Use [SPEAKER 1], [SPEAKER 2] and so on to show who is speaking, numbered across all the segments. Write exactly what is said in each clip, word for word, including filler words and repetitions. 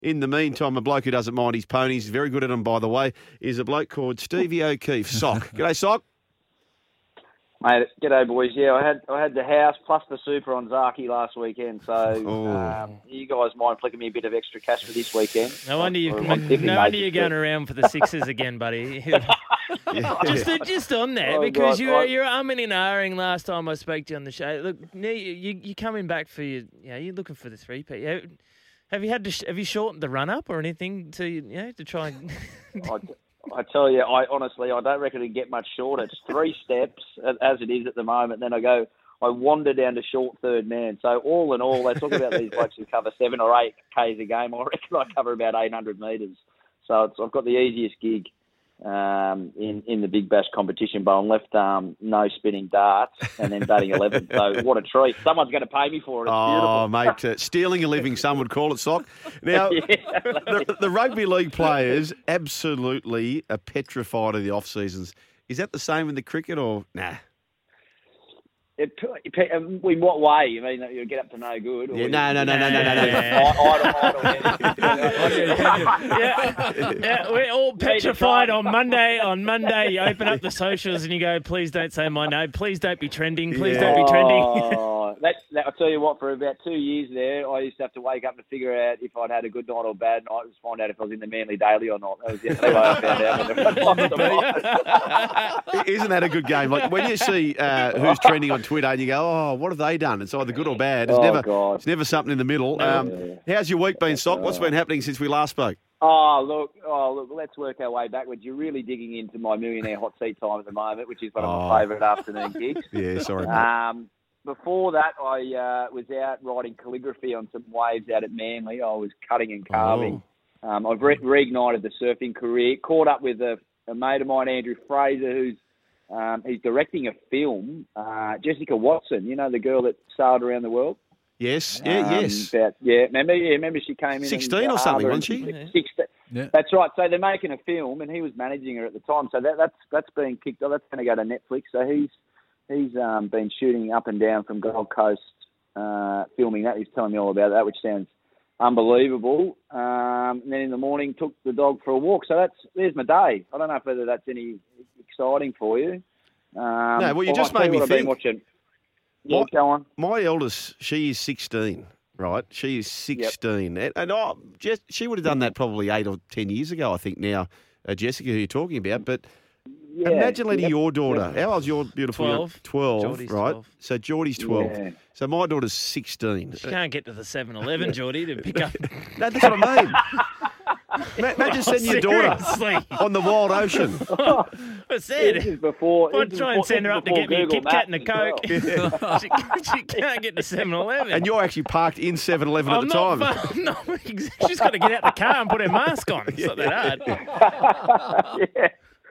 [SPEAKER 1] In the meantime, a bloke who doesn't mind his ponies, very good at them, by the way, is a bloke called Stevie O'Keefe. Sock. G'day, Sock.
[SPEAKER 2] Mate, g'day boys. Yeah, I had I had the house plus the super on Zaki last weekend, so
[SPEAKER 1] Oh.
[SPEAKER 2] um, you guys mind flicking me a bit of extra cash for this weekend?
[SPEAKER 3] No wonder you.
[SPEAKER 2] Or-
[SPEAKER 3] No
[SPEAKER 2] or definitely
[SPEAKER 3] wonder
[SPEAKER 2] made
[SPEAKER 3] you're
[SPEAKER 2] it
[SPEAKER 3] going
[SPEAKER 2] good.
[SPEAKER 3] around for the sixes again, buddy. just, just on that,
[SPEAKER 2] Oh,
[SPEAKER 3] because
[SPEAKER 2] God,
[SPEAKER 3] you were
[SPEAKER 2] I-
[SPEAKER 3] you're umming and ahhing last time I spoke to you on the show. Look, now you you you're coming back for your. You know, you're looking for the three P. Have, have you had to? sh- Have you shortened the run up or anything to you know to try and?
[SPEAKER 2] I, I tell you, I honestly, I don't reckon it'd get much shorter. It's three steps as it is at the moment. Then I go, I wander down to short third man. So all in all, they talk about these blokes who cover seven or eight Ks a game. I reckon I cover about eight hundred metres. So it's, I've got the easiest gig um, in in the Big Bash competition. But on left arm, no spinning darts, and then batting eleven. So what a treat! Someone's going to pay me for it. It's
[SPEAKER 1] Oh,
[SPEAKER 2] beautiful.
[SPEAKER 1] mate, uh, stealing a living, some would call it, Sock. Now, the, the rugby league players absolutely are petrified of the off-seasons. Is that the same in the cricket or nah?
[SPEAKER 2] It, it, in what way? You mean that you get up to no good? Or
[SPEAKER 1] Yeah,
[SPEAKER 2] you-
[SPEAKER 1] no, no, no, no, no, no, no.
[SPEAKER 3] Yeah.
[SPEAKER 2] Idle, idle,
[SPEAKER 3] yeah, yeah, we're all petrified on Monday. On Monday, you open up the socials and you go, "Please don't say my name. Please don't be trending. Please
[SPEAKER 1] Yeah.
[SPEAKER 3] don't be trending."
[SPEAKER 2] Oh, that, that, I'll tell you what, for about two years there, I used to have to wake up to figure out if I'd had a good night or bad night, just find out if I was in the Manly Daily or not. That was the only way I found out.
[SPEAKER 1] Isn't that a good game? Like when you see uh, who's trending on Twitter and you go, oh, what have they done? It's either good or bad. It's
[SPEAKER 2] Oh,
[SPEAKER 1] never
[SPEAKER 2] God.
[SPEAKER 1] it's never something in the middle. Um, how's your week been, Sock? What's been happening since we last spoke?
[SPEAKER 2] Oh, look, oh, look, let's work our way backwards. You're really digging into my millionaire hot seat time at the moment, which is one of
[SPEAKER 1] Oh.
[SPEAKER 2] my favourite afternoon gigs.
[SPEAKER 1] Yeah, sorry. mate.
[SPEAKER 2] Um, before that, I uh, was out writing calligraphy on some waves out at Manly. I was cutting and carving. Um, I've re- reignited the surfing career. Caught up with a, a mate of mine, Andrew Fraser, who's um, he's directing a film. Uh, Jessica Watson, you know, the girl that sailed around the world.
[SPEAKER 1] Yes, yeah,
[SPEAKER 2] Um,
[SPEAKER 1] yes.
[SPEAKER 2] About, yeah, remember? Yeah, remember she came in.
[SPEAKER 1] sixteen
[SPEAKER 2] and,
[SPEAKER 1] or something,
[SPEAKER 2] uh,
[SPEAKER 1] wasn't she?
[SPEAKER 2] Sixteen.
[SPEAKER 4] Yeah.
[SPEAKER 2] That's right. So they're making a film, and he was managing her at the time. So that, that's that's being kicked off. That's going to go to Netflix. So he's he's um, been shooting up and down from Gold Coast, uh, filming that. He's telling me all about that, which sounds unbelievable. Um, and then in the morning, took the dog for a walk. So that's there's my day. I don't know whether that's any exciting for you. Um,
[SPEAKER 1] No, well, you
[SPEAKER 2] I'll
[SPEAKER 1] just
[SPEAKER 2] tell
[SPEAKER 1] made
[SPEAKER 2] you
[SPEAKER 1] me
[SPEAKER 2] what I've been
[SPEAKER 1] think.
[SPEAKER 2] watching. Yeah,
[SPEAKER 1] What-
[SPEAKER 2] go on.
[SPEAKER 1] My eldest, she is sixteen, right? She is sixteen. And, and oh, just, she would have done that probably eight or ten years ago, I think now, uh, Jessica, who you're talking about. But
[SPEAKER 2] Yeah,
[SPEAKER 1] imagine letting
[SPEAKER 2] yep,
[SPEAKER 1] your daughter,
[SPEAKER 2] yep.
[SPEAKER 1] how old's your beautiful
[SPEAKER 3] twelve.
[SPEAKER 1] twelve,
[SPEAKER 3] Geordie's
[SPEAKER 1] right?
[SPEAKER 3] twelve.
[SPEAKER 1] So Geordie's twelve.
[SPEAKER 2] Yeah.
[SPEAKER 1] So my daughter's sixteen.
[SPEAKER 3] She can't get to the seven eleven, Geordie, to pick up.
[SPEAKER 1] No, that's what I mean. Ma- Imagine sending your daughter
[SPEAKER 3] Seriously.
[SPEAKER 1] on the wild ocean.
[SPEAKER 3] I
[SPEAKER 2] This
[SPEAKER 3] said.
[SPEAKER 2] is before.
[SPEAKER 3] I'd
[SPEAKER 2] this is
[SPEAKER 3] try and
[SPEAKER 2] before-
[SPEAKER 3] send her
[SPEAKER 2] this
[SPEAKER 3] up to
[SPEAKER 2] is
[SPEAKER 3] get me a
[SPEAKER 2] before
[SPEAKER 3] Kit Kat and a
[SPEAKER 2] Google Maps
[SPEAKER 3] Coke.
[SPEAKER 2] as well.
[SPEAKER 3] she, she can't get to seven eleven.
[SPEAKER 1] And you're actually parked in seven eleven at
[SPEAKER 3] I'm
[SPEAKER 1] the
[SPEAKER 3] not
[SPEAKER 1] time.
[SPEAKER 3] far- no, she's got to get out the car and put her mask on. It's not that hard.
[SPEAKER 2] Yeah.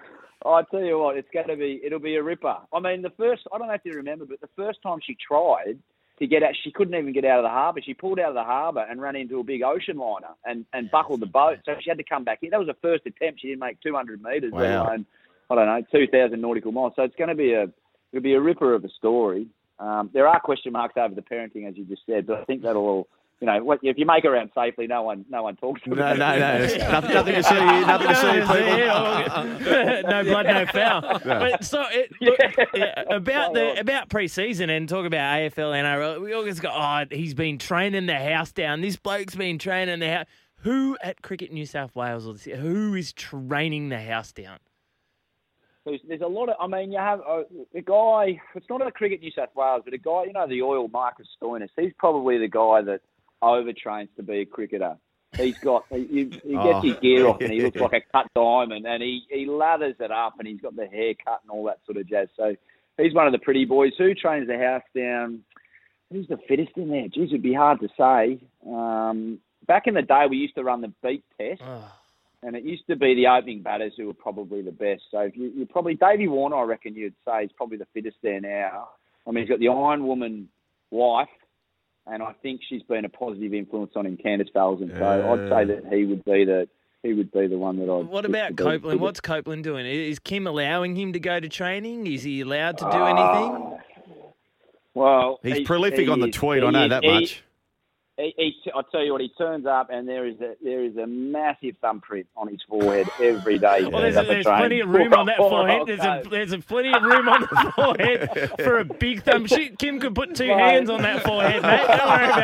[SPEAKER 2] I tell you what, it's going to be. It'll be a ripper. I mean, the first. I don't know if you remember, but the first time she tried to get out, she couldn't even get out of the harbour. She pulled out of the harbour and ran into a big ocean liner and, and buckled the boat. So she had to come back in. That was her first attempt. She didn't make two hundred metres.
[SPEAKER 1] Wow.
[SPEAKER 2] Let alone, I don't know, two thousand nautical miles. So it's going to be a. It'll be a ripper of a story. Um, there are question marks over the parenting, as you just said, but I think that'll all. You know, what, if you make her around safely, no one, no one talks to
[SPEAKER 1] No,
[SPEAKER 2] her.
[SPEAKER 1] no, no. It's nothing, nothing to see here. Nothing to see, people.
[SPEAKER 3] Yeah, no blood, no foul. But so it, look, yeah, about the about pre-season and talk about A F L, N R L. We always go, oh, he's been training the house down. This bloke's been training the house. Who at Cricket New South Wales or this, who is training the house down?
[SPEAKER 2] There's, there's a lot of, I mean, you have uh, a guy, it's not a Cricket New South Wales, but a guy, you know, the oil Marcus Stoinis, he's probably the guy that overtrains to be a cricketer. He's got, he, he gets
[SPEAKER 1] Oh.
[SPEAKER 2] his gear off and he looks like a cut diamond and he, he lathers it up and he's got the haircut and all that sort of jazz. So he's one of the pretty boys. Who trains the house down? Who's the fittest in there? Geez, it'd be hard to say. Um, back in the day, we used to run the beat test.
[SPEAKER 3] Oh.
[SPEAKER 2] And it used to be the opening batters who were probably the best. So if you, you probably, Davey Warner, I reckon you'd say, is probably the fittest there now. I mean, he's got the Iron Woman wife, and I think she's been a positive influence on him, Candice Falzon. So I'd say that he would be the he would be the one that I'd...
[SPEAKER 3] What about
[SPEAKER 2] be-
[SPEAKER 3] Copeland? What's Copeland doing? Is Kim allowing him to go to training? Is he allowed to do anything?
[SPEAKER 2] Well,
[SPEAKER 1] He's
[SPEAKER 2] he-
[SPEAKER 1] prolific
[SPEAKER 2] he
[SPEAKER 1] on the
[SPEAKER 2] is-
[SPEAKER 1] tweet,
[SPEAKER 2] he
[SPEAKER 1] I know
[SPEAKER 2] is-
[SPEAKER 1] that
[SPEAKER 2] he-
[SPEAKER 1] much.
[SPEAKER 2] He, he, I'll tell you what, he turns up and there is a there is a massive thumbprint on his forehead every day.
[SPEAKER 3] Well, there's, a, there's plenty of room on that forehead. There's a, there's a plenty of room on the forehead for a big thumb. She, Kim could put two hands on that forehead, mate. Don't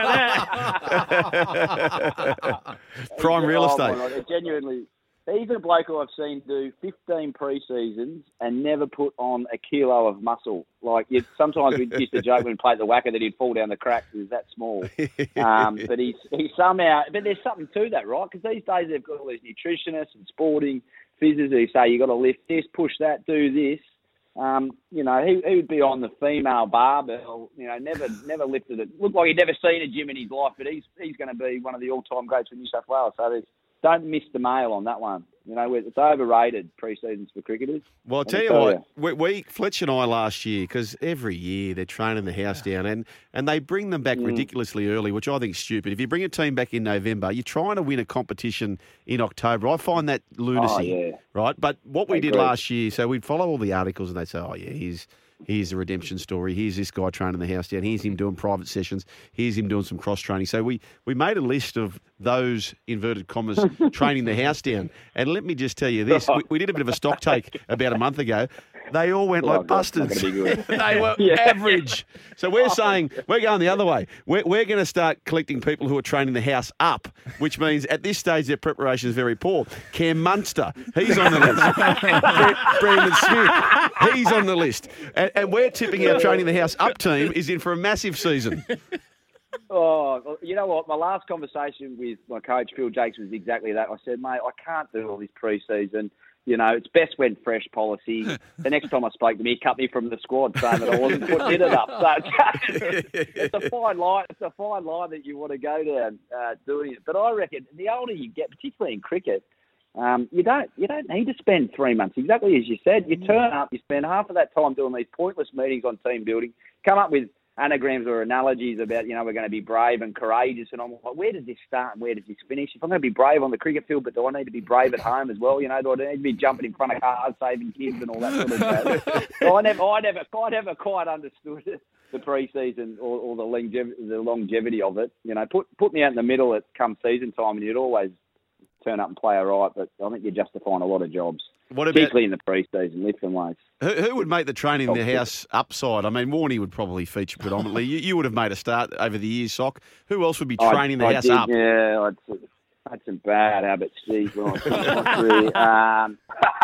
[SPEAKER 3] worry about that.
[SPEAKER 1] Prime real estate.
[SPEAKER 2] Oh, genuinely. He's a bloke who I've seen do fifteen pre-seasons and never put on a kilo of muscle. Like, you, sometimes we used to joke when we played the whacker that he'd fall down the cracks. He was that small. Um, but he's, he's somehow... But there's something to that, right? Because these days they've got all these nutritionists and sporting physios who say you've got to lift this, push that, do this. Um, you know, he, he would be on the female barbell, you know, never never lifted it. Looked like he'd never seen a gym in his life, but he's he's going to be one of the all-time greats for New South Wales. So there's... Don't miss the mail on that one. You know, it's overrated pre-seasons for cricketers.
[SPEAKER 1] Well, I'll tell you what, we, we Fletch and I last year, because every year they're training the house down and, and they bring them back mm. ridiculously early, which I think is stupid. If you bring a team back in November, you're trying to win a competition in October. I find that lunacy,
[SPEAKER 2] oh, yeah.
[SPEAKER 1] right? But what we
[SPEAKER 2] I
[SPEAKER 1] did
[SPEAKER 2] agree.
[SPEAKER 1] last year, so we'd follow all the articles and they'd say, oh, yeah, here's... Here's the redemption story. Here's this guy training the house down. Here's him doing private sessions. Here's him doing some cross training. So we, we made a list of those, inverted commas, training the house down. And let me just tell you this. We, we did a bit of a stock take about a month ago. They all went
[SPEAKER 2] oh,
[SPEAKER 1] like busters. They were
[SPEAKER 2] yeah.
[SPEAKER 1] average. So we're saying we're going the other way. We're, we're going to start collecting people who are training the house up, which means at this stage their preparation is very poor. Cam Munster, he's on the list. Brendan Smith, he's on the list. And, and we're tipping our training the house up team is in for a massive season.
[SPEAKER 2] Oh, you know what? My last conversation with my coach, Phil Jakes, was exactly that. I said, mate, I can't do all this pre-season. You know, it's best when fresh policy. The next time I spoke to him, he cut me from the squad saying that I wasn't putting it up. So it's, it's a fine line. It's a fine line that you want to go down uh, doing it. But I reckon the older you get, particularly in cricket, um, you don't you don't need to spend three months. Exactly as you said, you turn up, you spend half of that time doing these pointless meetings on team building, come up with anagrams or analogies about, you know, we're going to be brave and courageous. And I'm like, where does this start and where does this finish? If I'm going to be brave on the cricket field, but do I need to be brave at home as well? You know, do I need to be jumping in front of cars, saving kids and all that sort of stuff? So I never, I never, I never quite understood the pre-season or, or the, longevity, the longevity of it. You know, put put me out in the middle at come season time and you'd always turn up and play all right. But I think you're justifying a lot of jobs. What about, particularly in the pre-season, lift and weights.
[SPEAKER 1] Who, who would make the training in the house upside? I mean, Warney would probably feature predominantly. you, you would have made a start over the years, Sock. Who else would be training
[SPEAKER 2] I,
[SPEAKER 1] the
[SPEAKER 2] I
[SPEAKER 1] house
[SPEAKER 2] did,
[SPEAKER 1] up?
[SPEAKER 2] Yeah, I'd, I had some bad habits, Steve. When I was twenty-three. um,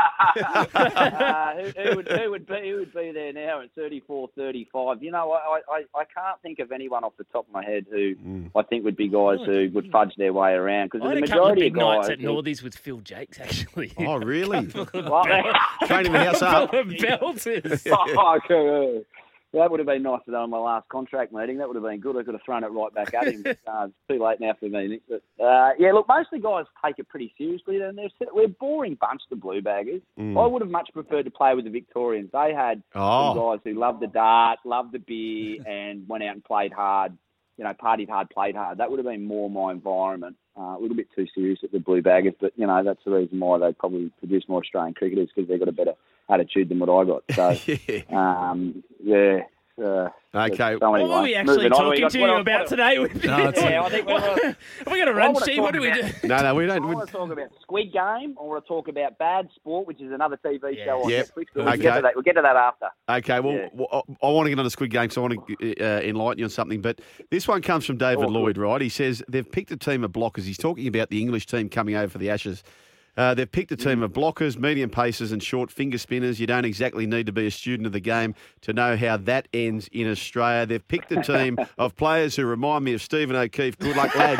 [SPEAKER 2] uh, who, who, would, who, would be, who would be there now at thirty-four, thirty-five? You know, I, I, I can't think of anyone off the top of my head who mm. I think would be guys who would fudge their way around. Because the
[SPEAKER 3] majority
[SPEAKER 2] a couple of
[SPEAKER 3] big
[SPEAKER 2] of guys
[SPEAKER 3] nights at Northies with Phil Jakes, actually.
[SPEAKER 1] Oh, really?
[SPEAKER 2] Well,
[SPEAKER 1] training the house up.
[SPEAKER 3] Belters.
[SPEAKER 2] Oh, cool. That would have been nice to do on my last contract meeting. That would have been good. I could have thrown it right back at him. uh, it's too late now for me. But, uh, yeah, look, most of the guys take it pretty seriously. And they're, we're a boring bunch, the Blue Baggers. Mm. I would have much preferred to play with the Victorians. They had oh. some guys who loved the dart, loved the beer, and went out and played hard. You know, partied hard, played hard. That would have been more my environment. Uh, a little bit too serious at the Blue Baggers. But, you know, that's the reason why they probably produce more Australian cricketers, because they've got a better attitude than what I got. So, yeah. Um, yeah. Uh,
[SPEAKER 1] okay.
[SPEAKER 2] So anyway,
[SPEAKER 3] what were we actually talking to you
[SPEAKER 2] what,
[SPEAKER 3] about
[SPEAKER 2] what,
[SPEAKER 3] today?
[SPEAKER 2] No, yeah, I think we're,
[SPEAKER 3] Are we going to run, Steve? What do we do?
[SPEAKER 1] No, no, we don't.
[SPEAKER 2] I want to talk about Squid Game. I want to talk about Bad Sport, which is another T V yeah. show on
[SPEAKER 1] yep.
[SPEAKER 2] Netflix. We'll, okay. get to that. we'll get to that after.
[SPEAKER 1] Okay, well, yeah. well I want to get on the Squid Game, so I want to uh, enlighten you on something. But this one comes from David oh, Lloyd, right? He says they've picked a team of blockers. He's talking about the English team coming over for the Ashes. Uh, they've picked a team of blockers, medium pacers and short finger spinners. You don't exactly need to be a student of the game to know how that ends in Australia. They've picked a team of players who remind me of Stephen O'Keefe. Good luck, lads.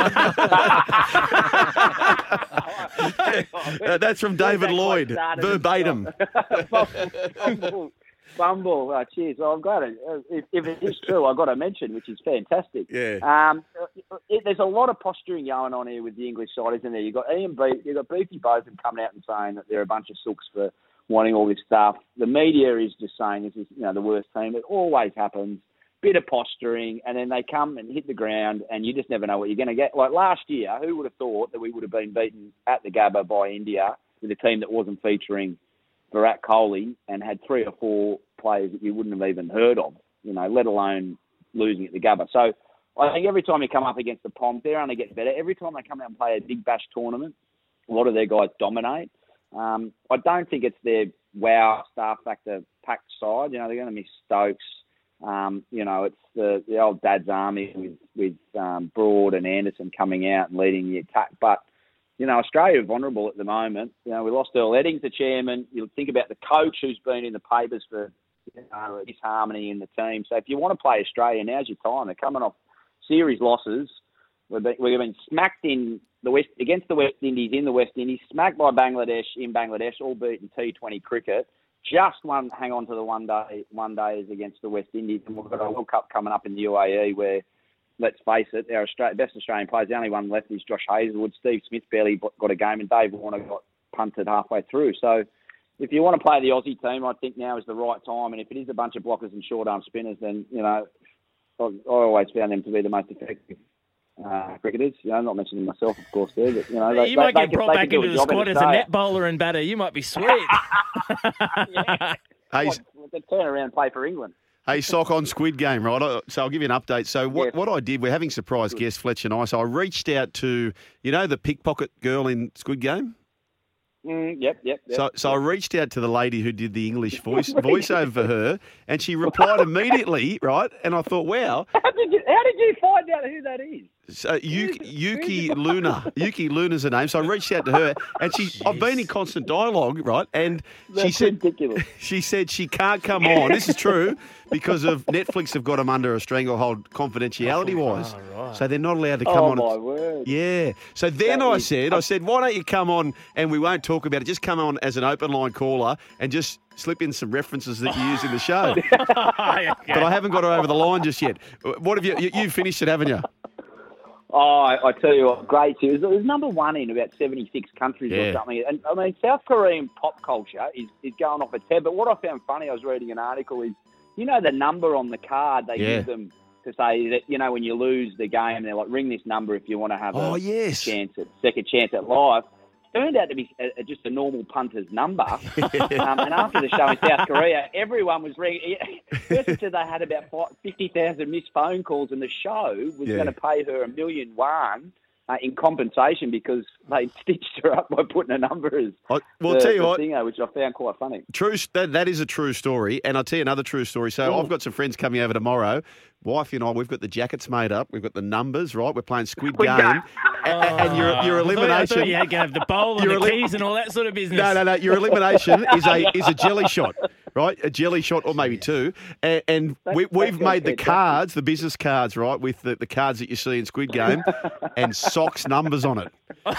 [SPEAKER 1] uh, that's from David Lloyd, verbatim.
[SPEAKER 2] Bumble, oh, cheers. Well, I'm glad it, if, if it is true, I've got to mention, which is fantastic.
[SPEAKER 1] Yeah.
[SPEAKER 2] Um, it, there's a lot of posturing going on here with the English side, isn't there? You've got Ian Be- you've got Beefy Botham coming out and saying that they're a bunch of sooks for wanting all this stuff. The media is just saying this is, you know, the worst team. It always happens. Bit of posturing, and then they come and hit the ground, and you just never know what you're going to get. Like last year, who would have thought that we would have been beaten at the Gabba by India with a team that wasn't featuring Virat Kohli and had three or four players that you wouldn't have even heard of, you know, let alone losing at the Gabba. So I think every time you come up against the Poms, they're only getting better. Every time they come out and play a big bash tournament, a lot of their guys dominate. Um, I don't think it's their wow star factor packed side. You know, they're going to miss Stokes. Um, you know, it's the, the old Dad's Army with, with um, Broad and Anderson coming out and leading the attack. But, you know, Australia are vulnerable at the moment. You know, we lost Earl Eddings, the chairman. You think about the coach who's been in the papers for, you know, disharmony in the team. So if you want to play Australia, now's your time. They're coming off series losses. We've been, we've been smacked in the West against the West Indies in the West Indies, smacked by Bangladesh in Bangladesh, all beaten T twenty cricket. Just one, hang on to the one day, one days against the West Indies, and we've got a World Cup coming up in the U A E where, let's face it, our Australia, best Australian players, the only one left is Josh Hazlewood. Steve Smith barely got a game, and Dave Warner got punted halfway through. So, if you want to play the Aussie team, I think now is the right time. And if it is a bunch of blockers and short arm spinners, then you know, I, I always found them to be the most effective uh, cricketers. You know, not mentioning myself, of course, there, but you know,
[SPEAKER 3] yeah,
[SPEAKER 2] they,
[SPEAKER 3] you
[SPEAKER 2] they,
[SPEAKER 3] might
[SPEAKER 2] they
[SPEAKER 3] get
[SPEAKER 2] can,
[SPEAKER 3] brought back into the squad as a net bowler and batter. You might be sweet.
[SPEAKER 2] yeah.
[SPEAKER 1] Hey,
[SPEAKER 2] They turn around and play for England.
[SPEAKER 1] Hey, Sock, on Squid Game, right? So I'll give you an update. So what,
[SPEAKER 2] Yes.
[SPEAKER 1] what I did, we're having surprise guest Fletcher and I, so I reached out to, you know, the pickpocket girl in Squid Game?
[SPEAKER 2] Mm, yep, yep, yep.
[SPEAKER 1] So, so I reached out to the lady who did the English voice voiceover for her, and she replied immediately, right? And I thought, wow.
[SPEAKER 2] How did you, how did you find out who that is?
[SPEAKER 1] So Yuki, Yuki Luna, Yuki Luna's her name. So I reached out to her, and she, I've been in constant dialogue, right? And
[SPEAKER 2] That's
[SPEAKER 1] she said,
[SPEAKER 2] ridiculous.
[SPEAKER 1] she said she can't come on. This is true because of Netflix have got them under a stranglehold confidentiality wise,
[SPEAKER 3] Oh, right.
[SPEAKER 1] so they're not allowed to come
[SPEAKER 2] Oh
[SPEAKER 1] on.
[SPEAKER 2] my word!
[SPEAKER 1] Yeah. So then
[SPEAKER 2] That
[SPEAKER 1] I
[SPEAKER 2] is-
[SPEAKER 1] said, I said, why don't you come on and we won't talk about it. Just come on as an open line caller and just slip in some references that you use in the show. But I haven't got her over the line just yet. What have you? you you've finished it, haven't you?
[SPEAKER 2] Oh, I, I tell you what, great series. It was number one in about seventy-six countries
[SPEAKER 1] Yeah.
[SPEAKER 2] or something. And I mean, South Korean pop culture is, is going off its head. But what I found funny, I was reading an article, is you know the number on the card they
[SPEAKER 1] Yeah.
[SPEAKER 2] give them to say that, you know, when you lose the game, they're like, ring this number if you want to have
[SPEAKER 1] Oh,
[SPEAKER 2] a
[SPEAKER 1] yes.
[SPEAKER 2] chance at second chance at life. Turned out to be a, a, just a normal punter's number. um, and after the show in South Korea, everyone was ringing. First said they had about fifty thousand missed phone calls, and the show was
[SPEAKER 1] Yeah.
[SPEAKER 2] going to pay her a million won uh, in compensation because they stitched her up by putting a number as
[SPEAKER 1] I, well,
[SPEAKER 2] the,
[SPEAKER 1] tell you
[SPEAKER 2] the
[SPEAKER 1] what.
[SPEAKER 2] singer, which I found quite funny.
[SPEAKER 1] True, that, that is a true story. And I'll tell you another true story. So I've got some friends coming over tomorrow. Wifey and I, we've got the jackets made up. We've got the numbers, right? We're playing Squid,
[SPEAKER 2] Squid
[SPEAKER 1] Game.
[SPEAKER 2] Game.
[SPEAKER 1] A- a- and your, your
[SPEAKER 3] I thought-
[SPEAKER 1] elimination...
[SPEAKER 3] I thought you had to have the bowl and
[SPEAKER 1] Your
[SPEAKER 3] the
[SPEAKER 1] elim-
[SPEAKER 3] keys and all that sort of business.
[SPEAKER 1] No, no, no. Your elimination is a is a jelly shot, right? A jelly shot or maybe two. And, and we, we've
[SPEAKER 2] that's
[SPEAKER 1] made the
[SPEAKER 2] fantastic.
[SPEAKER 1] cards, the business cards, right, with the, the cards that you see in Squid Game and Sock's numbers on it.
[SPEAKER 2] Well,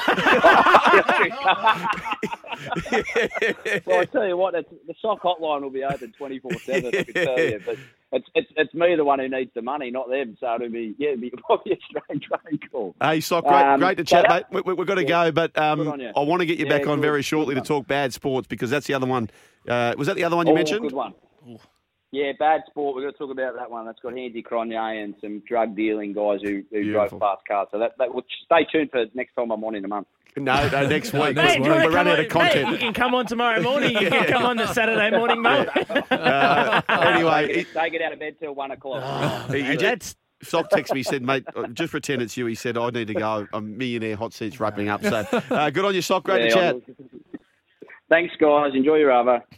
[SPEAKER 2] I tell you what, it's, the sock hotline will be open twenty-four seven, I can tell you. But it's, it's it's me, the one who needs the money, not them. So it'll be, yeah, it'll be, it'll be a strange phone call.
[SPEAKER 1] Hey, Sock, great,
[SPEAKER 2] Um,
[SPEAKER 1] great to
[SPEAKER 2] so
[SPEAKER 1] chat,
[SPEAKER 2] that-
[SPEAKER 1] mate. We, we've got to
[SPEAKER 2] yeah,
[SPEAKER 1] go, but um,
[SPEAKER 2] good on you.
[SPEAKER 1] I want to get you
[SPEAKER 2] Yeah,
[SPEAKER 1] back on
[SPEAKER 2] good,
[SPEAKER 1] very
[SPEAKER 2] good
[SPEAKER 1] shortly to
[SPEAKER 2] one.
[SPEAKER 1] talk bad sports because that's the other one. Uh, was that the other one you
[SPEAKER 2] Oh,
[SPEAKER 1] mentioned?
[SPEAKER 2] good one. Yeah, bad sport. We're going to talk about that one. That's got Hansi Cronje and some drug dealing guys who, who
[SPEAKER 1] Beautiful.
[SPEAKER 2] drove fast cars. So that, that will stay tuned for next time I'm on in a month.
[SPEAKER 1] No, no, next week.
[SPEAKER 3] Mate, do you
[SPEAKER 1] we're
[SPEAKER 3] wanna come
[SPEAKER 1] running out
[SPEAKER 3] on-
[SPEAKER 1] of content.
[SPEAKER 3] Mate, you can come on tomorrow morning. You can come on the Saturday morning, mate.
[SPEAKER 1] Uh, anyway,
[SPEAKER 2] They get, they get out of bed till one o'clock.
[SPEAKER 1] he- he-
[SPEAKER 3] That's
[SPEAKER 1] Sock texted me, he said, mate, just pretend it's you. He said, I need to go. I'm millionaire hot seats wrapping up. So uh, good on you, Sock. Great to
[SPEAKER 2] Yeah,
[SPEAKER 1] chat.
[SPEAKER 2] I'm- Thanks, guys. Enjoy your over.